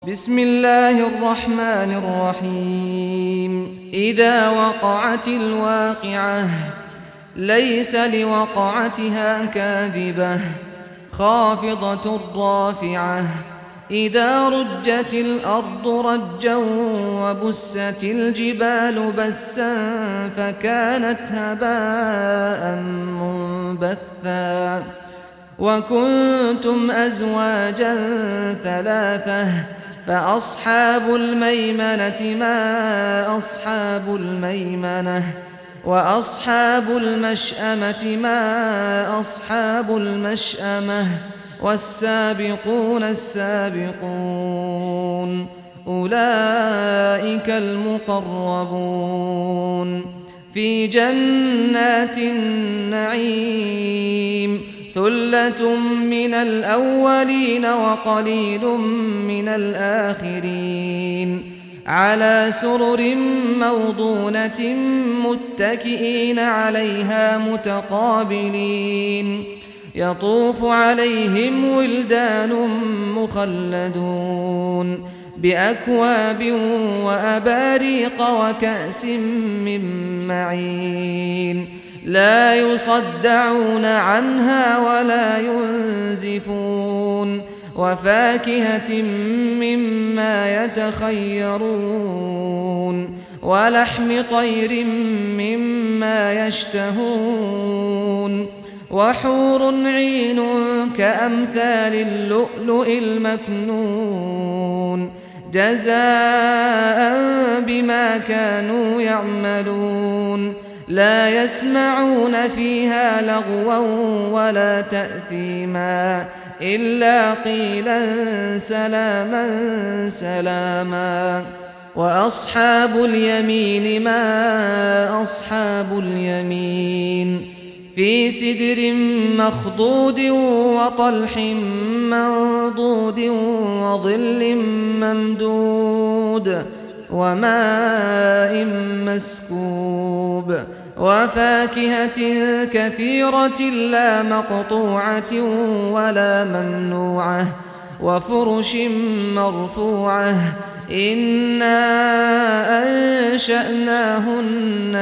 بسم الله الرحمن الرحيم إذا وقعت الواقعة ليس لوقعتها كاذبة خافضة رافعة إذا رجت الأرض رجا وبست الجبال بسا فكانت هباء منبثا وكنتم أزواجا ثلاثة فأصحاب الميمنة ما أصحاب الميمنة وأصحاب المشأمة ما أصحاب المشأمة والسابقون السابقون أولئك المقربون في جنات النعيم ثلة من الأولين وقليل من الآخرين على سرر موضونة متكئين عليها متقابلين يطوف عليهم ولدان مخلدون بأكواب وأباريق وكأس من معين لا يصدعون عنها ولا ينزفون وفاكهة مما يتخيرون ولحم طير مما يشتهون وحور عين كأمثال اللؤلؤ المكنون جزاء بما كانوا يعملون لا يسمعون فيها لغوا ولا تأثيما إلا قيلا سلاما سلاما وأصحاب اليمين ما أصحاب اليمين في سدر مخضود وطلح منضود وظل ممدود وماء مسكوب وفاكهة كثيرة لا مقطوعة ولا ممنوعة وفرش مرفوعة إنا أنشأناهن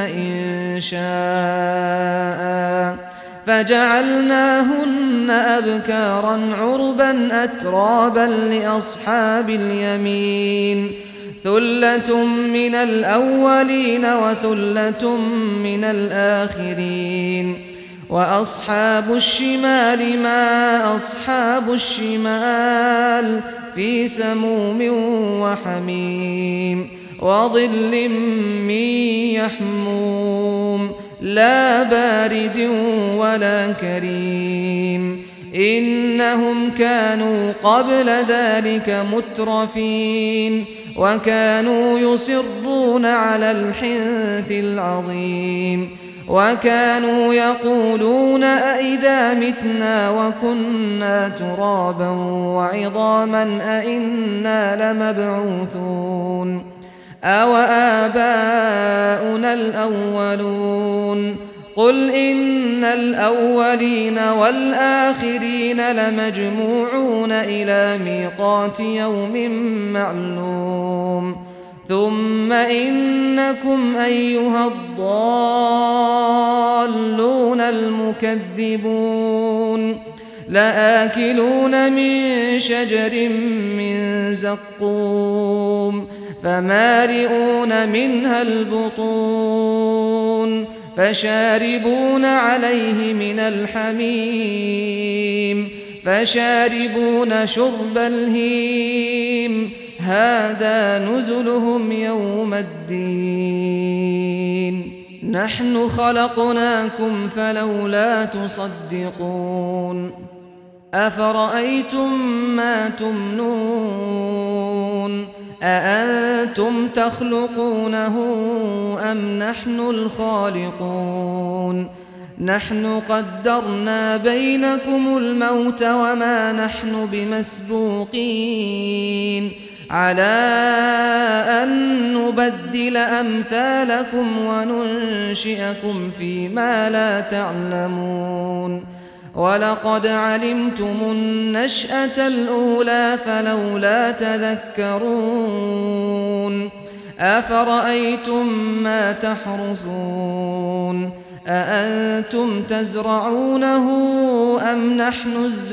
إنشاء فجعلناهن أبكارا عربا أترابا لأصحاب اليمين ثلة من الأولين وثلة من الآخرين وأصحاب الشمال ما أصحاب الشمال في سموم وحميم وظل من يحموم لا بارد ولا كريم إنهم كانوا قبل ذلك مترفين وكانوا يصرون على الحنث العظيم وكانوا يقولون أئذا متنا وكنا ترابا وعظاما أئنا لمبعوثون أو آباؤنا الأولون قل إن الأولين والآخرين لمجموعون إلى ميقات يوم معلوم ثم إنكم أيها الضالون المكذبون لآكلون من شجر من زقوم فمالئون منها البطون فشاربون عليه من الحميم فشاربون شرب الهيم هذا نزلهم يوم الدين نحن خلقناكم فلولا تصدقون أفرأيتم ما تمنون أأنتم تخلقونه أم نحن الخالقون نحن قدرنا بينكم الموت وما نحن بمسبوقين على أن نبدل أمثالكم وننشئكم فيما لا تعلمون ولقد علمتم النشأة الأولى فلولا تذكرون أفرأيتم ما تحرثون أأنتم تزرعونه أم نحن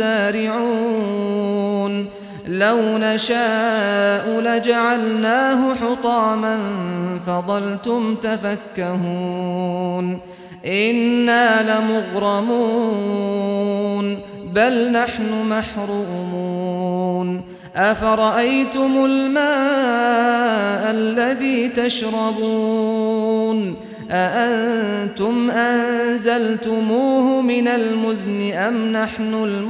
الزارعون لو نشاء لجعلناه حطاما فظلتم تفكهون إنا لمغرمون بل نحن محرومون أفرأيتم الماء الذي تشربون أأنتم أنزلتموه من المزن أم نحن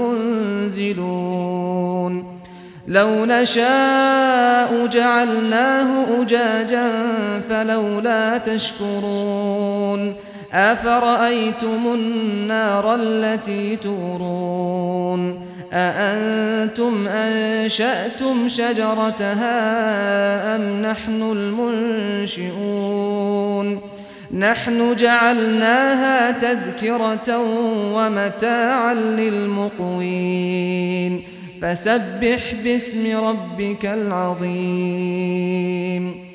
المنزلون لو نشاء جعلناه أجاجا فلولا تشكرون أفرأيتم النار التي تورون أأنتم أنشأتم شجرتها أم نحن المنشئون نحن جعلناها تذكرة ومتاعا للمقوين فسبح باسم ربك العظيم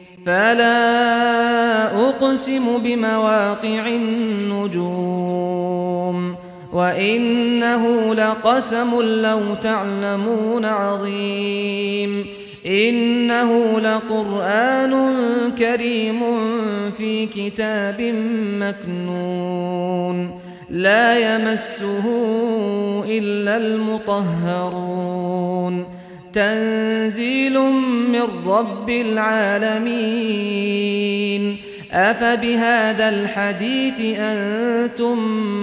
فلا أقسم بمواقع النجوم وإنه لقسم لو تعلمون عظيم إنه لقرآن كريم في كتاب مكنون لا يمسه إلا المطهرون تنزيل من رب العالمين أفبهذا الحديث أنتم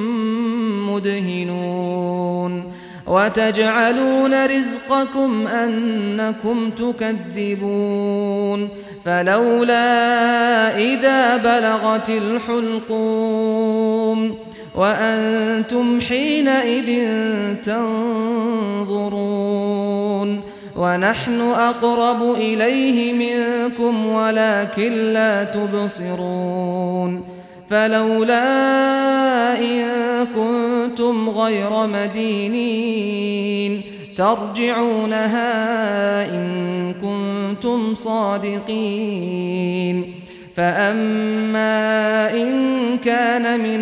مدهنون وتجعلون رزقكم أنكم تكذبون فلولا إذا بلغت الحلقوم وأنتم حينئذ تنظرون ونحن أقرب إليه منكم ولكن لا تبصرون فلولا إن كنتم غير مدينين ترجعونها إن كنتم صادقين فأما إن كان من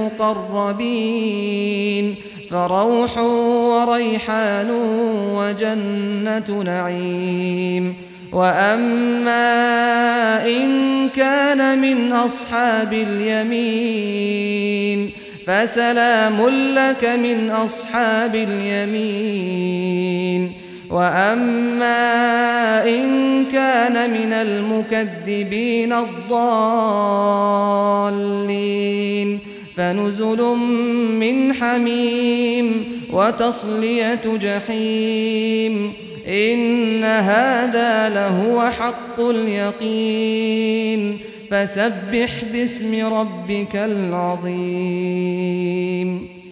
المقربين فروح وريحان وجنة نعيم وأما إن كان من أصحاب اليمين فسلام لك من أصحاب اليمين وأما إن كان من المكذبين الضالين فنزل من حميم وتصلية جحيم إن هذا لهو حق اليقين فسبح باسم ربك العظيم